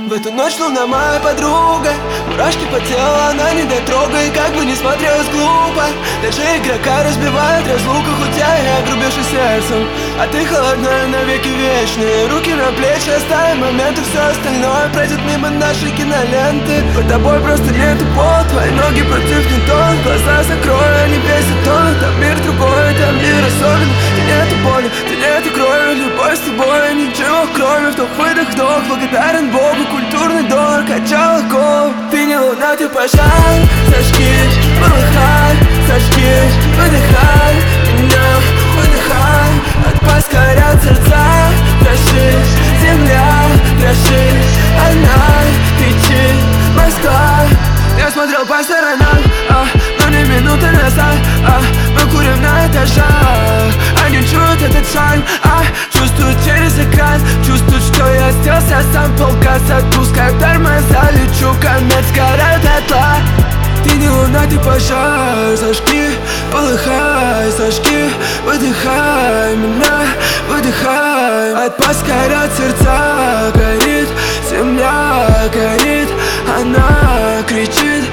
В эту ночь луна моя подруга, мурашки по телу, она не дотрогай. Как бы не смотрелась глупо, даже игрока разбивает разлука. Хоть я и огрубевший сердцем, а ты холодная навеки вечные. Руки на плечи, оставим моменты, все остальное пройдет мимо нашей киноленты. Под тобой просто нету пол, твои ноги против Ньютона. Глаза закрой, они весят тонны. Там мир другой, там мир особенный. Ты нету боли, ты нету крови, любовь с тобой, ничего кроме вдох-выдох, вдох. Благодарен Богу, культурный доллар качал голову. Ты не луна, ты пожар, зажги, полыхай, зажги, выдыхай, меня выдыхай. От пасть горят сердца, дрожит земля, дрожит она, кричит Москва. Я смотрел по сторонам, но не минуты назад, мы курим на этажах. Они чуют этот шарм, чувствуют через экран, чувствуют, что я сделался сам. Полгаз отпускаю тормоза, лечу, комет сгорает дотла. Ты не луна, ты пожар, зажги, полыхай, зажги, выдыхай, меня выдыхай. От пасть горят сердца, горит земля, горит она, кричит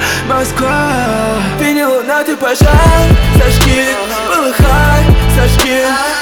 Москва. Ты не луна, ты пожар, зажги, полыхай, зажги,